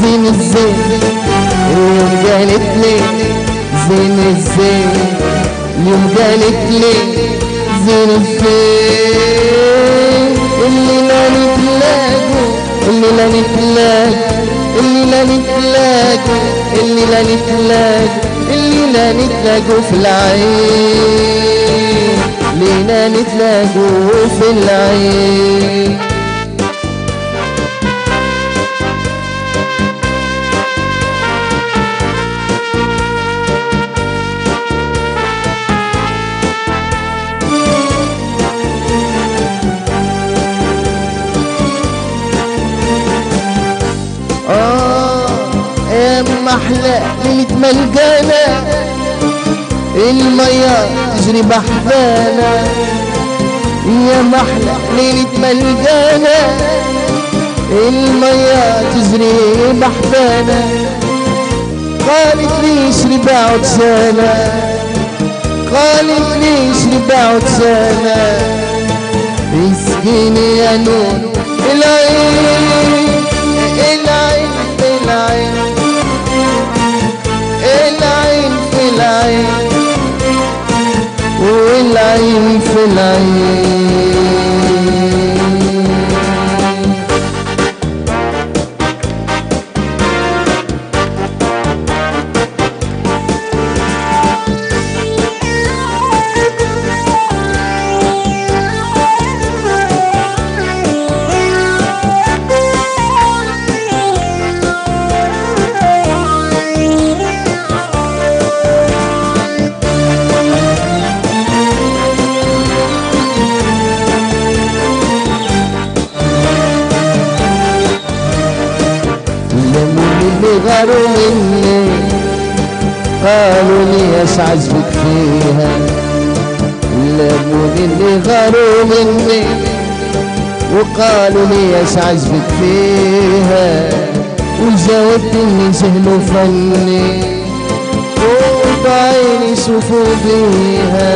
زين الزين اليوم قالت لي زين الزين اليوم قالت لي زين الزين اللي لا نتلاقوا اللي لا نتلاقوا اللي لا نتلاقوا اللي لا نتلاقوا اللي لا نتلاقوا في العين لينا نتلاقوا في العين. يا محلى ليلة ملقانا المية تجري بحذانا يا محلى ليلة ملقانا المية تجري بحذانا قالت ليش ربعت سنة قالت ليش ربعت سنة اسقيني يا نور العين العين في العين العين في العين والعين في العين. غاروا مني قالوا لي ايش عجبك فيها لموني اللي غاروا مني وقالوا لي ايش عجبك فيها وجاوبت اني جهل وفني وبعيني شوفوا بيها.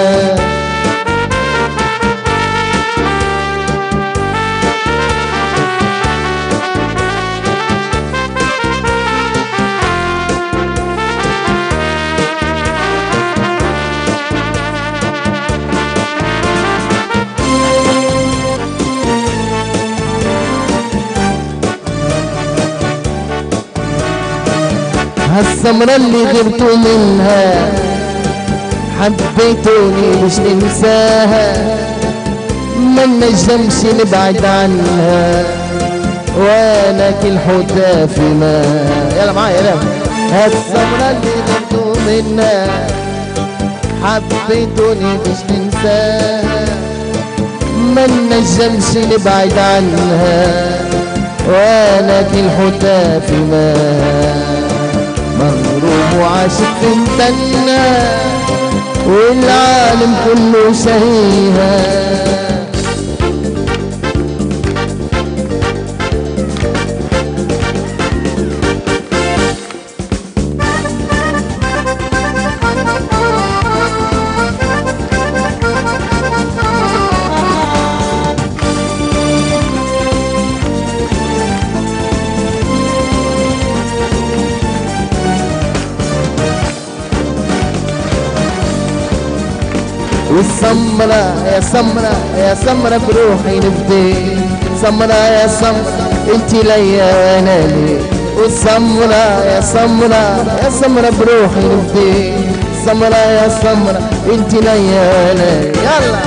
هالسمرة اللي غبتوا منها حبيتوني مش ننساها ما نجمش نبعد عنها وانا كل حوتها في ما يلا معايا يلا. هالسمرة اللي غبتوا منها حبيتوني مش ننساها ما نجمش نبعد عنها وانا كل حوتها في ما مغروم وعاشق في متنة والعالم كله شهيها. والسمرة يا سمرة يا سمرة بروحي نفدي سمرة يا سمرة انتي ليا وانا لي والسمرة يا سمرة يا سمرة بروحي نفدي سمرة يا سمرة انتي ليا وانا لي يلا.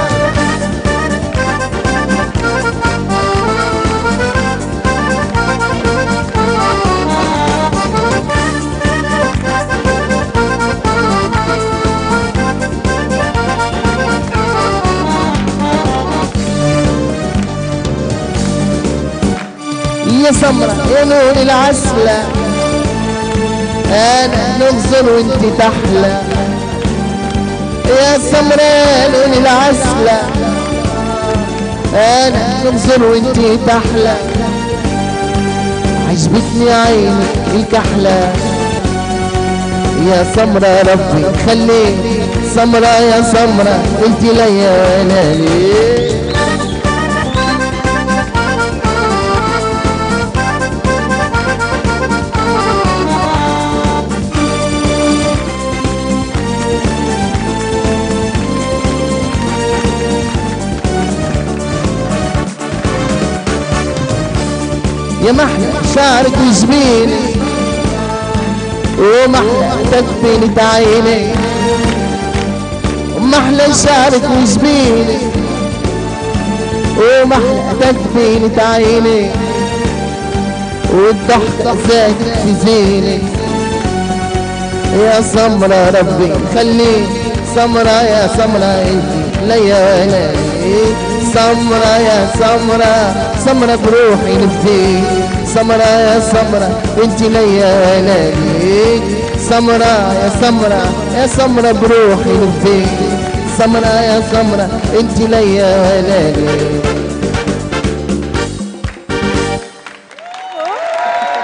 يا سمرة يا نور العسلة انا نغزر وانتي تحلى يا سمرة يا نور العسلة انا نغزر وانتي تحلى عجبتني عينك الكحلة يا سمرة ربي خليك سمرة يا سمرة انتي ليا وانا ليك. يا محلى شعرك وجبيني ومحلى تكبينة عيني ومحلى شعرك وجبيني ومحلى تكبينة عيني والضحكة زادت في زيني يا سمرة ربي خليك سمرة يا سمرة انتي ليالي سمرة يا سمرة سمرة بروحي نفديك سمرة يا سمرة انتي ليالي سمرة يا سمرة يا سمرة بروحي نفديك سمرة يا سمرة انتي ليالي